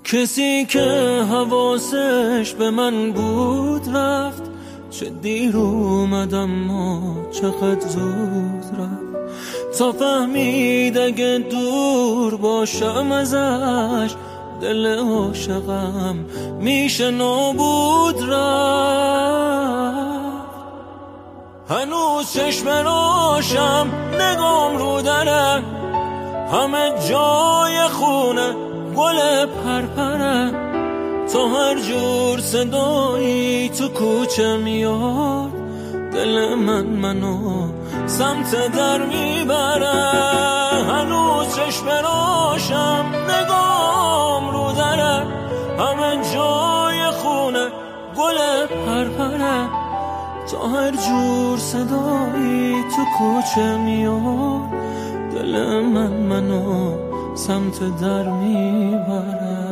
کسی که حواسش به من بود رفت، چه دیر اومد اما چقدر زود رفت. تا فهمید اگه دور باشم ازش، دل عاشقم میشه نابود رفت. هنوز چشم روشم نگام رو دره، همه جای خونه گل پرپره. تا هر جور صدایی تو کوچه میاد، دل منو سمت در میبره. هنوز چشم روشم نگام رو دره، همه جای خونه گل پرپره. تا هر جور صدایی تو کوچه میاد، دل منو سمت در میبره.